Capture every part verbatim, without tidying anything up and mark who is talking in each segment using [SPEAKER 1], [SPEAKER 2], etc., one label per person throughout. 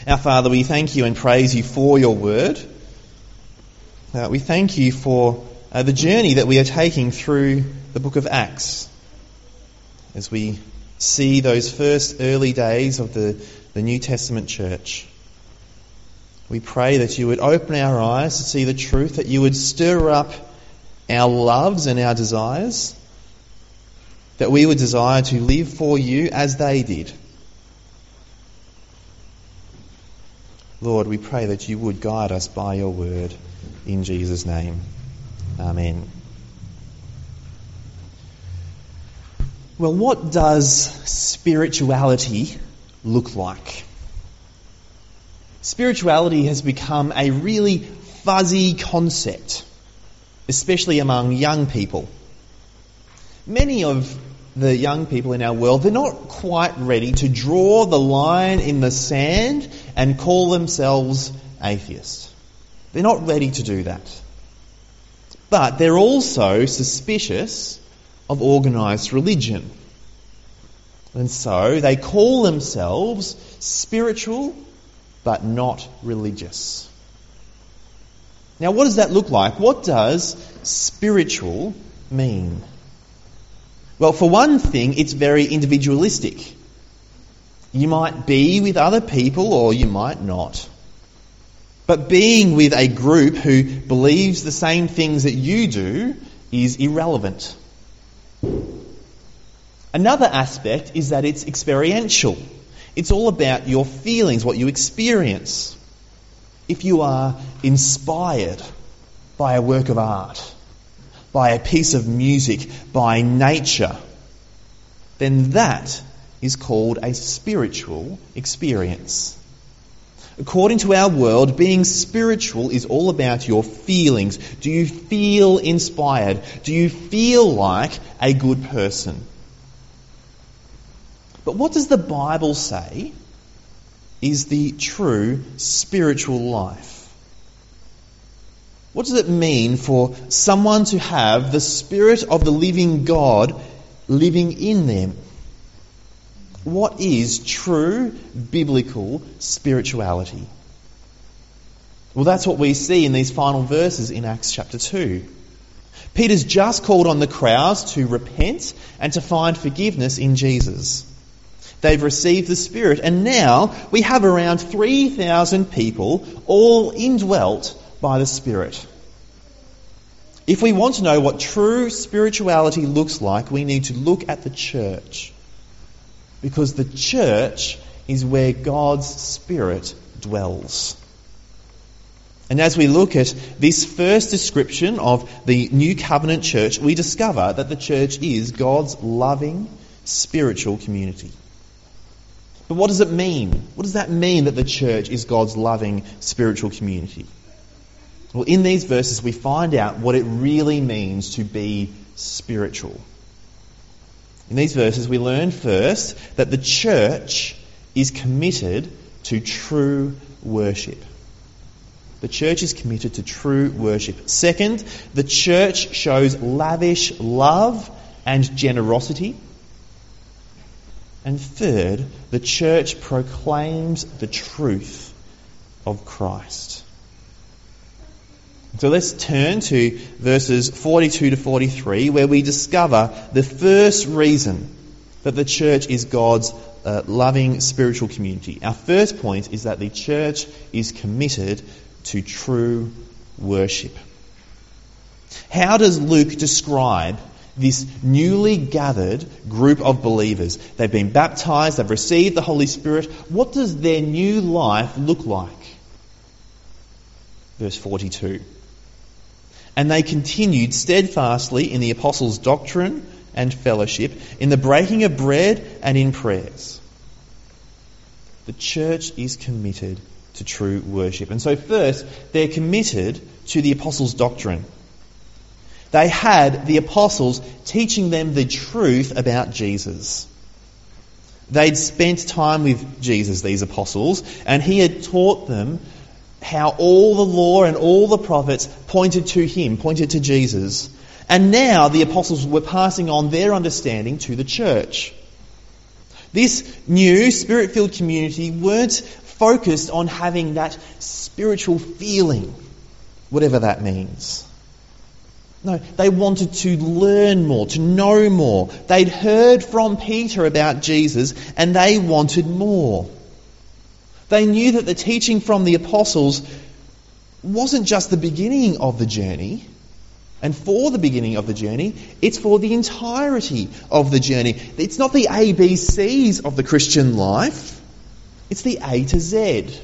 [SPEAKER 1] Our Father, we thank you and praise you for your word. Uh, we thank you for uh, the journey that we are taking through the book of Acts as we see those first early days of the, the New Testament church. We pray that you would open our eyes to see the truth, that you would stir up our loves and our desires, that we would desire to live for you as they did. Lord, we pray that you would guide us by your word in Jesus' name. Amen. Well, what does spirituality look like? Spirituality has become a really fuzzy concept, especially among young people. Many of the young people in our world, they're not quite ready to draw the line in the sand and call themselves atheists. They're not ready to do that. But they're also suspicious of organised religion. And so they call themselves spiritual but not religious. Now, what does that look like? What does spiritual mean? Well, for one thing, it's very individualistic. You might be with other people or you might not. But being with a group who believes the same things that you do is irrelevant. Another aspect is that it's experiential. It's all about your feelings, what you experience. If you are inspired by a work of art, by a piece of music, by nature, then that is called a spiritual experience. According to our world, being spiritual is all about your feelings. Do you feel inspired? Do you feel like a good person? But what does the Bible say is the true spiritual life? What does it mean for someone to have the Spirit of the living God living in them? What is true biblical spirituality? Well, that's what we see in these final verses in Acts chapter two. Peter's just called on the crowds to repent and to find forgiveness in Jesus. They've received the Spirit, and now we have around three thousand people all indwelt by the Spirit. If we want to know what true spirituality looks like, we need to look at the church. Because the church is where God's Spirit dwells. And as we look at this first description of the New Covenant church, we discover that the church is God's loving spiritual community. But what does it mean? What does that mean that the church is God's loving spiritual community? Well, in these verses we find out what it really means to be spiritual. In these verses we learn first that the church is committed to true worship. The church is committed to true worship. Second, the church shows lavish love and generosity. And third, the church proclaims the truth of Christ. So let's turn to verses forty-two to forty-three, where we discover the first reason that the church is God's uh, loving spiritual community. Our first point is that the church is committed to true worship. How does Luke describe this newly gathered group of believers? They've been baptized, they've received the Holy Spirit. What does their new life look like? Verse forty-two. And they continued steadfastly in the apostles' doctrine and fellowship, in the breaking of bread and in prayers. The church is committed to true worship. And so first, they're committed to the apostles' doctrine. They had the apostles teaching them the truth about Jesus. They'd spent time with Jesus, these apostles, and he had taught them how all the law and all the prophets pointed to him, pointed to Jesus. And now the apostles were passing on their understanding to the church. This new Spirit-filled community weren't focused on having that spiritual feeling, whatever that means. No, they wanted to learn more, to know more. They'd heard from Peter about Jesus and they wanted more. They knew that the teaching from the apostles wasn't just the beginning of the journey, and for the beginning of the journey, it's for the entirety of the journey. It's not the A B Cs of the Christian life, it's the A to Z.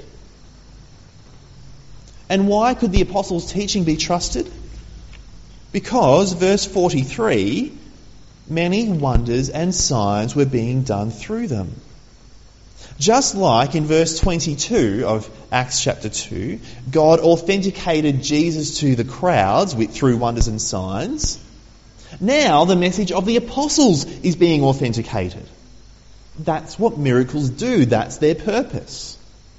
[SPEAKER 1] And why could the apostles' teaching be trusted? Because, verse forty-three, many wonders and signs were being done through them. Just like in verse twenty-two of Acts chapter two, God authenticated Jesus to the crowds with, through wonders and signs, now the message of the apostles is being authenticated. That's what miracles do. That's their purpose.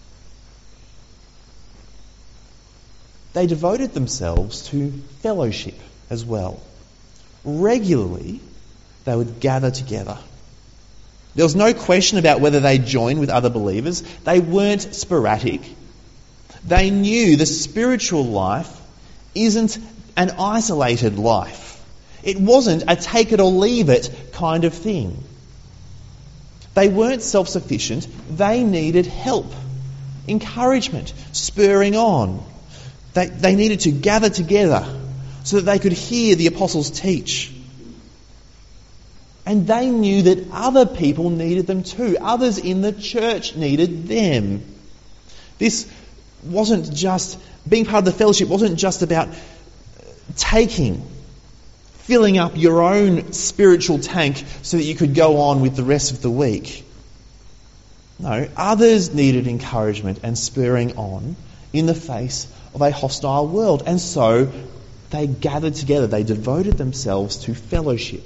[SPEAKER 1] They devoted themselves to fellowship as well. Regularly, they would gather together. There was no question about whether they joined with other believers. They weren't sporadic. They knew the spiritual life isn't an isolated life. It wasn't a take it or leave it kind of thing. They weren't self-sufficient. They needed help, encouragement, spurring on. They, they needed to gather together so that they could hear the apostles teach. And they knew that other people needed them too. Others in the church needed them. This wasn't just, being part of the fellowship wasn't just about taking, filling up your own spiritual tank so that you could go on with the rest of the week. No, others needed encouragement and spurring on in the face of a hostile world. And so they gathered together. They devoted themselves to fellowship.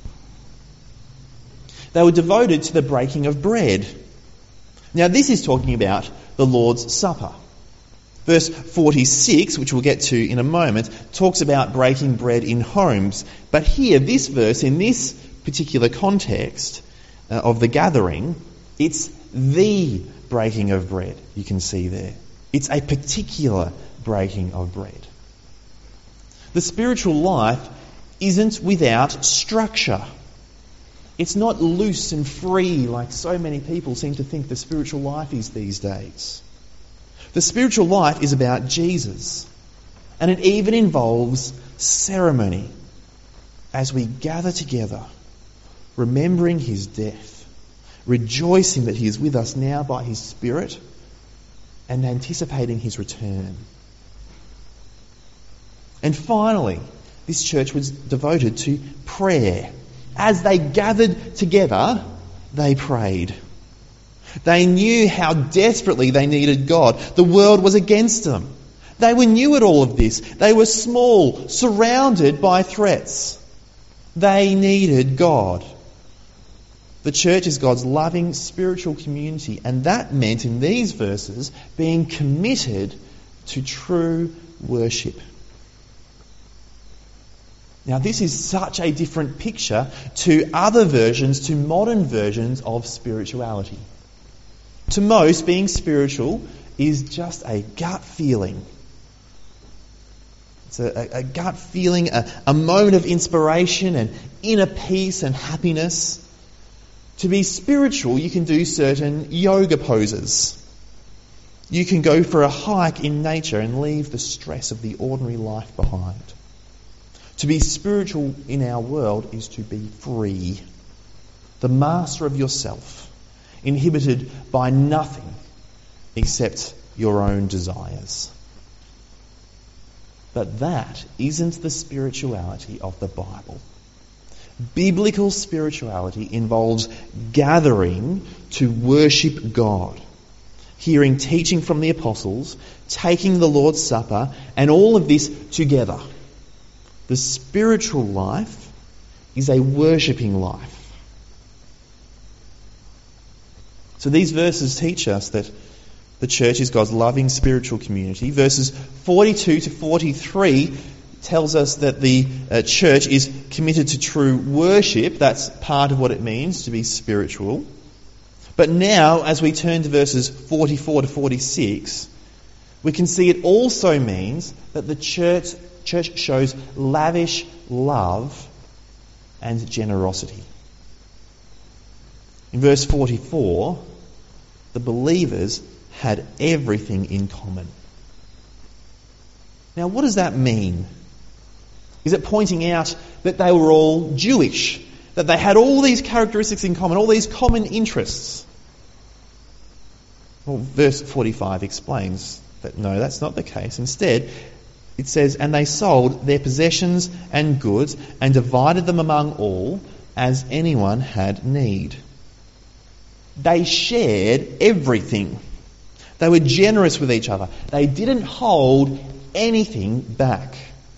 [SPEAKER 1] They were devoted to the breaking of bread. Now this is talking about the Lord's Supper. Verse forty-six, which we'll get to in a moment, talks about breaking bread in homes. But here, this verse, in this particular context uh, of the gathering, it's the breaking of bread, you can see there. It's a particular breaking of bread. The spiritual life isn't without structure. It's not loose and free like so many people seem to think the spiritual life is these days. The spiritual life is about Jesus, and it even involves ceremony as we gather together, remembering his death, rejoicing that he is with us now by his Spirit, and anticipating his return. And finally, this church was devoted to prayer. As they gathered together, they prayed. They knew how desperately they needed God. The world was against them. They were new at all of this. They were small, surrounded by threats. They needed God. The church is God's loving spiritual community, and that meant in these verses being committed to true worship. Now this is such a different picture to other versions, to modern versions of spirituality. To most, being spiritual is just a gut feeling. It's a, a, a gut feeling, a, a moment of inspiration and inner peace and happiness. To be spiritual, you can do certain yoga poses. You can go for a hike in nature and leave the stress of the ordinary life behind. To be spiritual in our world is to be free, the master of yourself, inhibited by nothing except your own desires. But that isn't the spirituality of the Bible. Biblical spirituality involves gathering to worship God, hearing teaching from the apostles, taking the Lord's Supper, and all of this together. The spiritual life is a worshipping life. So these verses teach us that the church is God's loving spiritual community. Verses forty-two to forty-three tells us that the uh, church is committed to true worship. That's part of what it means to be spiritual. But now, as we turn to verses forty-four to forty-six, we can see it also means that the church, church shows lavish love and generosity. In verse forty-four, the believers had everything in common. Now, what does that mean? Is it pointing out that they were all Jewish, that they had all these characteristics in common, all these common interests? Well, verse forty-five explains that no, that's not the case. Instead, it says, "And they sold their possessions and goods and divided them among all as anyone had need." They shared everything. They were generous with each other. They didn't hold anything back.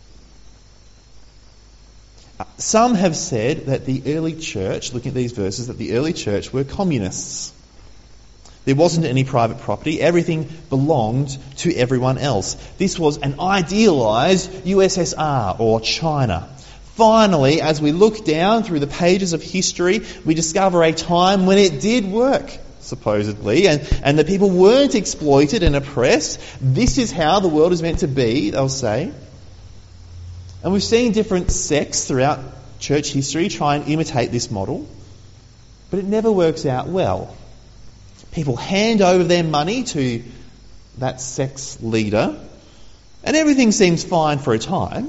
[SPEAKER 1] Some have said that the early church, looking at these verses, that the early church were communists. There wasn't any private property. Everything belonged to everyone else. This was an idealised U S S R or China. Finally, as we look down through the pages of history, we discover a time when it did work, supposedly, and, and the people weren't exploited and oppressed. This is how the world is meant to be, they'll say. And we've seen different sects throughout church history try and imitate this model, but it never works out well. People hand over their money to that sect's leader, and everything seems fine for a time,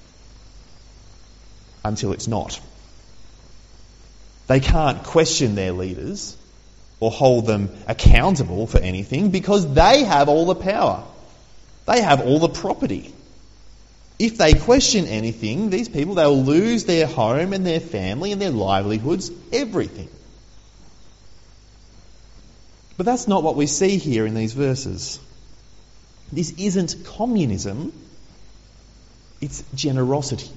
[SPEAKER 1] until it's not. They can't question their leaders or hold them accountable for anything because they have all the power. They have all the property. If they question anything, these people, they'll lose their home and their family and their livelihoods, everything. But that's not what we see here in these verses. This isn't communism, it's generosity.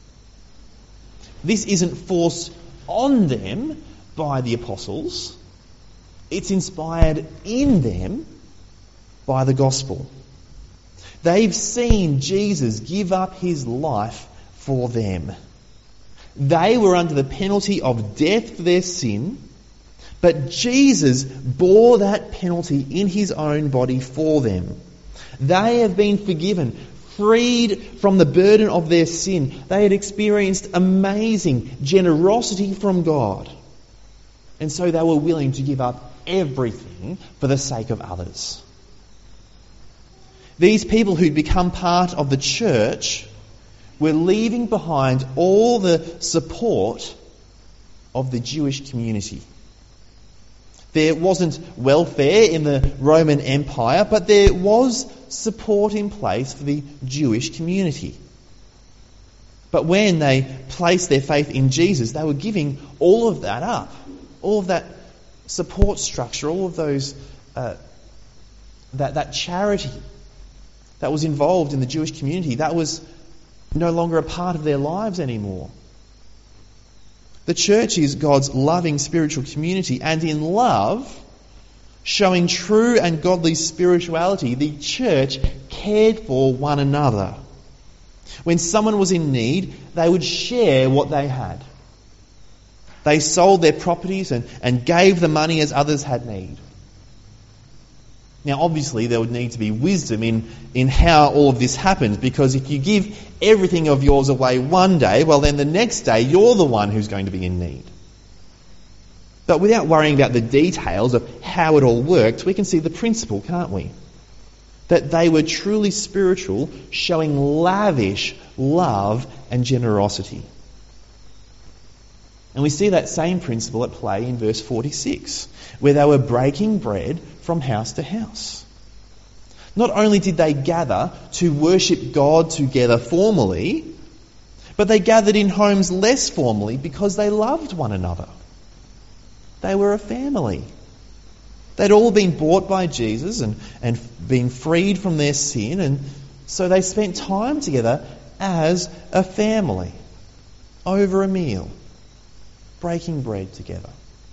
[SPEAKER 1] This isn't forced on them by the apostles. It's inspired in them by the gospel. They've seen Jesus give up his life for them. They were under the penalty of death for their sin, but Jesus bore that penalty in his own body for them. They have been forgiven, freed from the burden of their sin. They had experienced amazing generosity from God. And so they were willing to give up everything for the sake of others. These people who'd become part of the church were leaving behind all the support of the Jewish community. There wasn't welfare in the Roman Empire, but there was support in place for the Jewish community. But when they placed their faith in Jesus, they were giving all of that up. All of that support structure, all of those, uh, that, that charity that was involved in the Jewish community, that was no longer a part of their lives anymore. The church is God's loving spiritual community, and in love, showing true and godly spirituality, the church cared for one another. When someone was in need, they would share what they had. They sold their properties and, and gave the money as others had need. Now, obviously, there would need to be wisdom in, in how all of this happens, because if you give everything of yours away one day, well, then the next day you're the one who's going to be in need. But without worrying about the details of how it all worked, we can see the principle, can't we? That they were truly spiritual, showing lavish love and generosity. And we see that same principle at play in verse forty-six, where they were breaking bread from house to house. Not only did they gather to worship God together formally, but they gathered in homes less formally because they loved one another. They were a family. They'd all been bought by Jesus and, and been freed from their sin, and so they spent time together as a family over a meal, breaking bread together.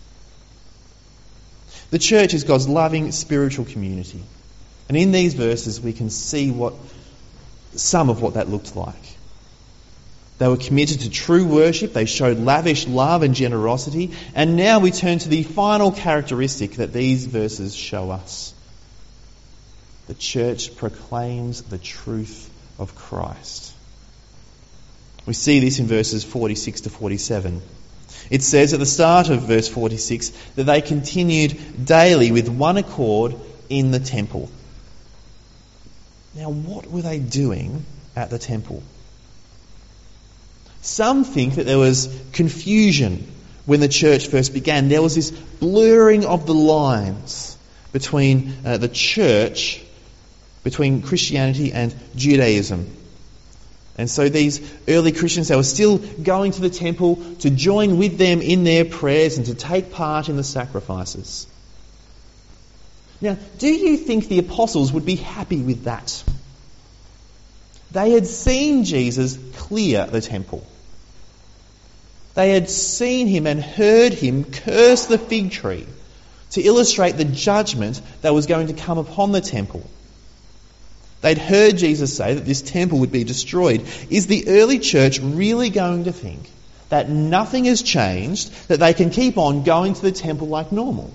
[SPEAKER 1] The church is God's loving spiritual community. And in these verses we can see what some of what that looked like. They were committed to true worship. They showed lavish love and generosity. And now we turn to the final characteristic that these verses show us. The church proclaims the truth of Christ. We see this in verses forty-six to forty-seven. It says at the start of verse forty-six that they continued daily with one accord in the temple. Now, what were they doing at the temple? Some think that there was confusion when the church first began. There was this blurring of the lines between uh, the church, between Christianity and Judaism. And so these early Christians, they were still going to the temple to join with them in their prayers and to take part in the sacrifices. Now, do you think the apostles would be happy with that? They had seen Jesus clear the temple. They had seen him and heard him curse the fig tree to illustrate the judgment that was going to come upon the temple. They'd heard Jesus say that this temple would be destroyed. Is the early church really going to think that nothing has changed, that they can keep on going to the temple like normal?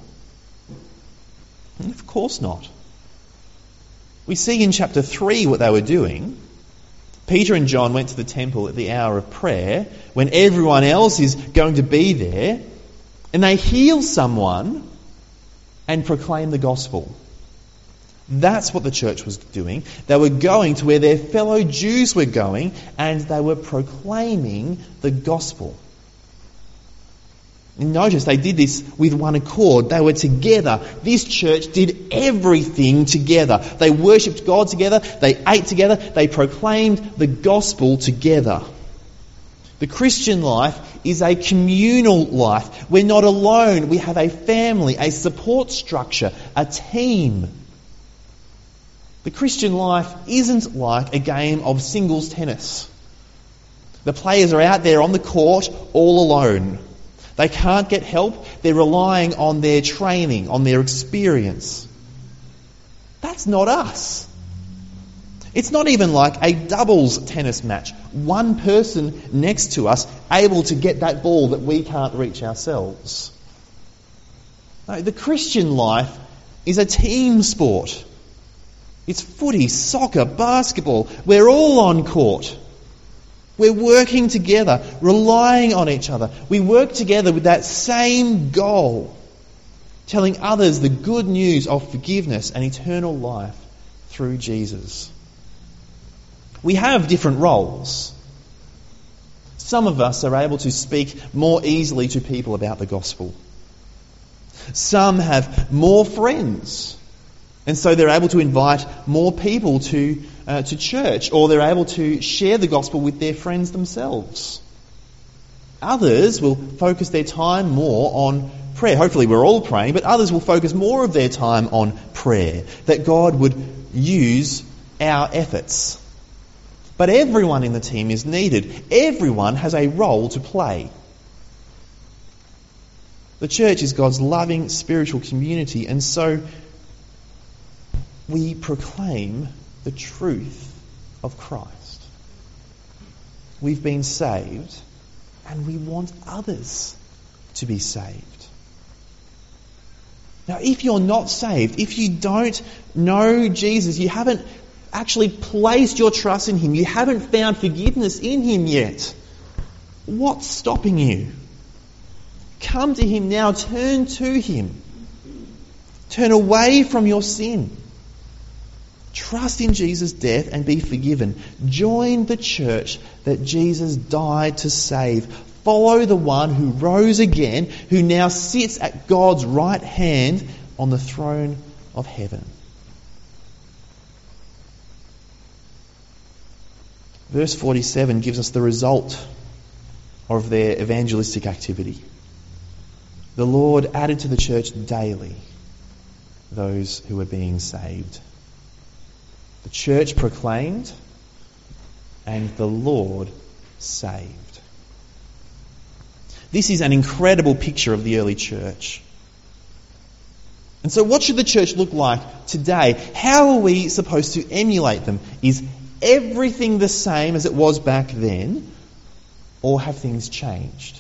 [SPEAKER 1] Of course not. We see in chapter three what they were doing. Peter and John went to the temple at the hour of prayer when everyone else is going to be there, and they heal someone and proclaim the gospel. That's what the church was doing. They were going to where their fellow Jews were going, and they were proclaiming the gospel. And notice they did this with one accord. They were together. This church did everything together. They worshipped God together. They ate together. They proclaimed the gospel together. The Christian life is a communal life. We're not alone. We have a family, a support structure, a team. The Christian life isn't like a game of singles tennis. The players are out there on the court all alone. They can't get help. They're relying on their training, on their experience. That's not us. It's not even like a doubles tennis match. One person next to us able to get that ball that we can't reach ourselves. No, the Christian life is a team sport. It's footy, soccer, basketball. We're all on court. We're working together, relying on each other. We work together with that same goal, telling others the good news of forgiveness and eternal life through Jesus. We have different roles. Some of us are able to speak more easily to people about the gospel. Some have more friends, and so they're able to invite more people to uh, to church, or they're able to share the gospel with their friends themselves. Others will focus their time more on prayer. Hopefully we're all praying, but others will focus more of their time on prayer, that God would use our efforts. But everyone in the team is needed. Everyone has a role to play. The church is God's loving spiritual community, and so we proclaim the truth of Christ. We've been saved, and we want others to be saved. Now, if you're not saved, if you don't know Jesus, you haven't actually placed your trust in Him, you haven't found forgiveness in Him yet, what's stopping you? Come to Him now, turn to Him. Turn away from your sin. Trust in Jesus' death and be forgiven. Join the church that Jesus died to save. Follow the one who rose again, who now sits at God's right hand on the throne of heaven. Verse forty-seven gives us the result of their evangelistic activity. The Lord added to the church daily those who were being saved. The church proclaimed, and the Lord saved. This is an incredible picture of the early church. And so what should the church look like today? How are we supposed to emulate them? Is everything the same as it was back then? Or have things changed?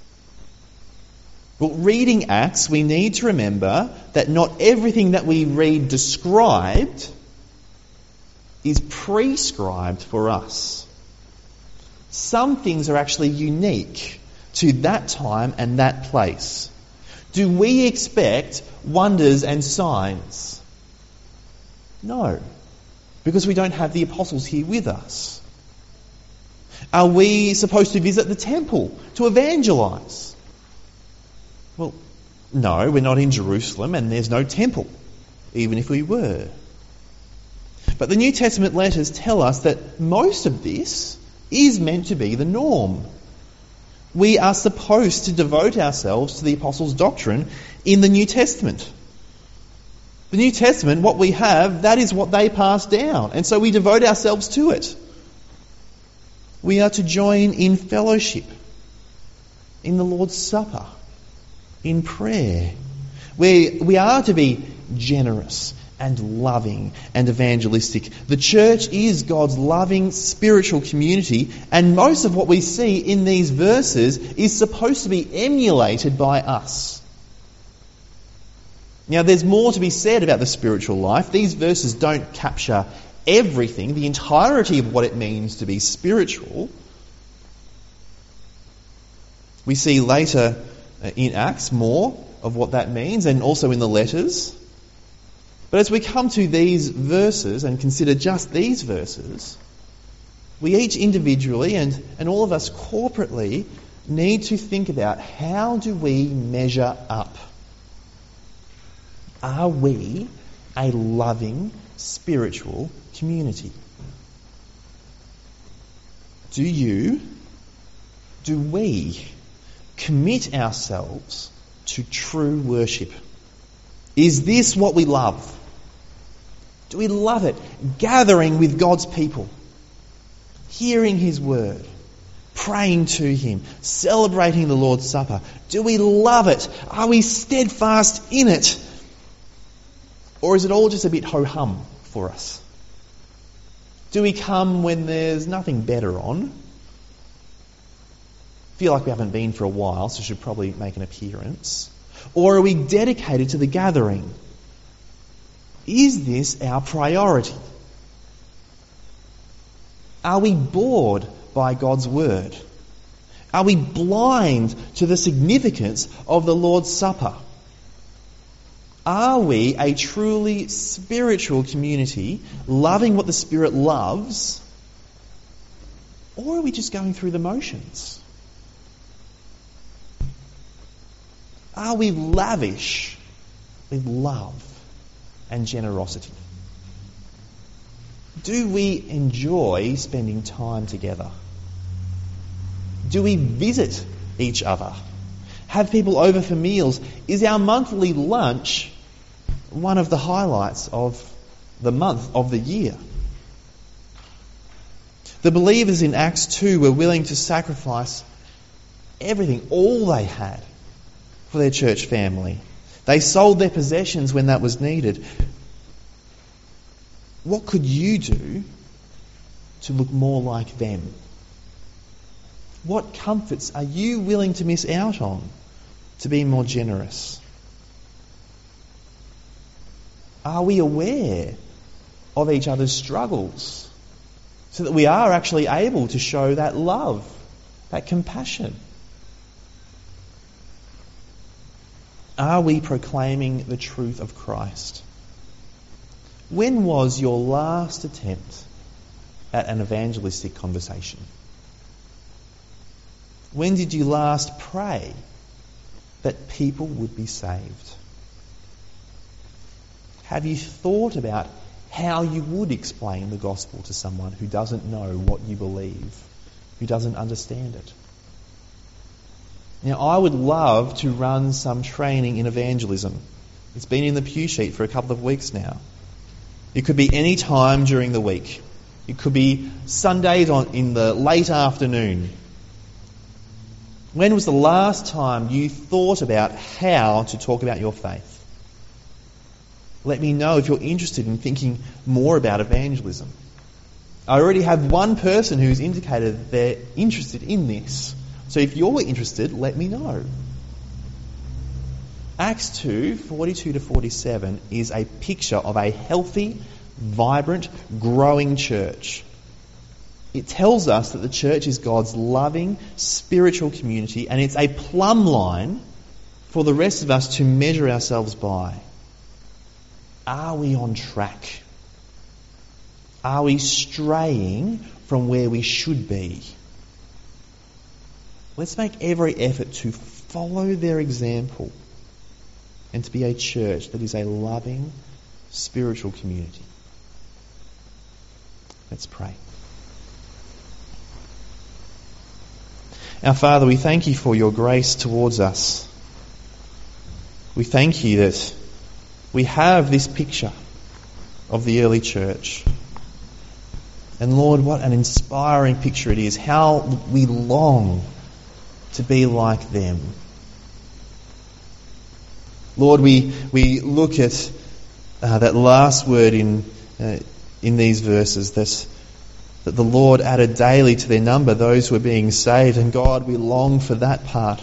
[SPEAKER 1] Well, reading Acts, we need to remember that not everything that we read described is prescribed for us. Some things are actually unique to that time and that place. Do we expect wonders and signs? No, because we don't have the apostles here with us. Are we supposed to visit the temple to evangelise? Well, no, we're not in Jerusalem and there's no temple, even if we were. But the New Testament letters tell us that most of this is meant to be the norm. We are supposed to devote ourselves to the apostles' doctrine in the New Testament. The New Testament, what we have, that is what they passed down, and so we devote ourselves to it. We are to join in fellowship, in the Lord's Supper, in prayer. We, we are to be generous and loving and evangelistic. The church is God's loving spiritual community, and most of what we see in these verses is supposed to be emulated by us. Now, there's more to be said about the spiritual life. These verses don't capture everything, the entirety of what it means to be spiritual. We see later in Acts more of what that means, and also in the letters. But as we come to these verses and consider just these verses, we each individually and, and all of us corporately need to think about, how do we measure up? Are we a loving spiritual community? Do you, do we commit ourselves to true worship? Is this what we love? Do we love it? Gathering with God's people, hearing His word, praying to Him, celebrating the Lord's Supper. Do we love it? Are we steadfast in it? Or is it all just a bit ho-hum for us? Do we come when there's nothing better on? Feel like we haven't been for a while, so should probably make an appearance. Or are we dedicated to the gathering? Is this our priority? Are we bored by God's word? Are we blind to the significance of the Lord's Supper? Are we a truly spiritual community, loving what the Spirit loves? Or are we just going through the motions? Are we lavish with love and generosity? Do we enjoy spending time together? Do we visit each other? Have people over for meals? Is our monthly lunch one of the highlights of the month, of the year? The believers in Acts two were willing to sacrifice everything, all they had, for their church family. They sold their possessions when that was needed. What could you do to look more like them? What comforts are you willing to miss out on to be more generous? Are we aware of each other's struggles so that we are actually able to show that love, that compassion? Are we proclaiming the truth of Christ? When was your last attempt at an evangelistic conversation? When did you last pray that people would be saved? Have you thought about how you would explain the gospel to someone who doesn't know what you believe, who doesn't understand it? Now, I would love to run some training in evangelism. It's been in the pew sheet for a couple of weeks now. It could be any time during the week. It could be Sundays on, in the late afternoon. When was the last time you thought about how to talk about your faith? Let me know if you're interested in thinking more about evangelism. I already have one person who's indicated that they're interested in this. So if you're interested, let me know. Acts two, forty-two to forty-seven is a picture of a healthy, vibrant, growing church. It tells us that the church is God's loving, spiritual community, and it's a plumb line for the rest of us to measure ourselves by. Are we on track? Are we straying from where we should be? Let's make every effort to follow their example and to be a church that is a loving, spiritual community. Let's pray. Our Father, we thank you for your grace towards us. We thank you that we have this picture of the early church. And Lord, what an inspiring picture it is. How we long to be like them. Lord, we we look at uh, that last word in uh, in these verses, that that the Lord added daily to their number those who were being saved. And God, we long for that part.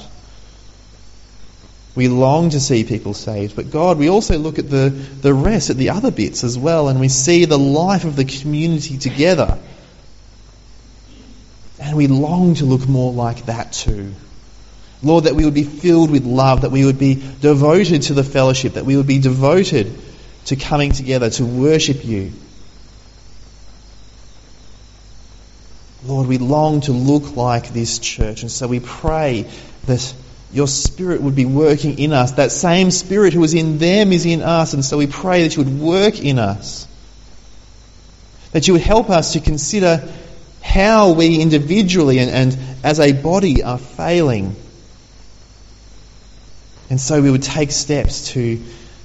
[SPEAKER 1] We long to see people saved. But God, we also look at the, the rest, at the other bits as well, and we see the life of the community together. And we long to look more like that too. Lord, that we would be filled with love, that we would be devoted to the fellowship, that we would be devoted to coming together to worship you. Lord, we long to look like this church, and so we pray that your Spirit would be working in us. That same Spirit who was in them is in us, and so we pray that you would work in us. That you would help us to consider how we individually and, and as a body are failing. And so we would take steps to,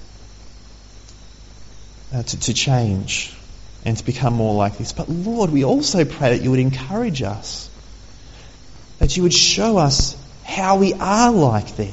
[SPEAKER 1] uh, to, to change and to become more like this. But Lord, we also pray that you would encourage us. That you would show us how we are like them.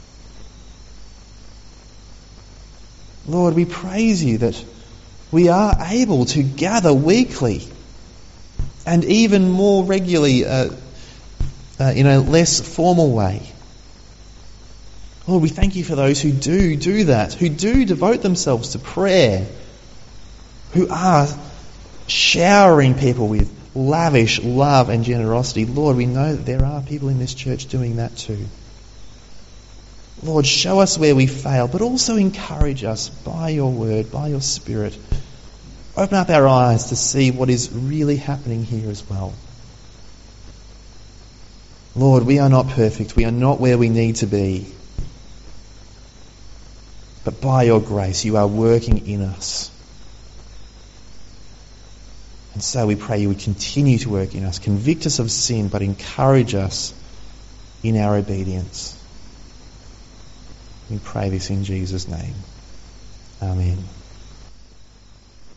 [SPEAKER 1] Lord, we praise you that we are able to gather weekly and even more regularly uh, uh, in a less formal way. Lord, we thank you for those who do do that, who do devote themselves to prayer, who are showering people with lavish love and generosity. Lord, we know that there are people in this church doing that too. Lord, show us where we fail, but also encourage us by your word, by your Spirit. Open up our eyes to see what is really happening here as well. Lord, we are not perfect. We are not where we need to be. But by your grace, you are working in us. And so we pray you would continue to work in us, convict us of sin, but encourage us in our obedience. We pray this in Jesus' name. Amen.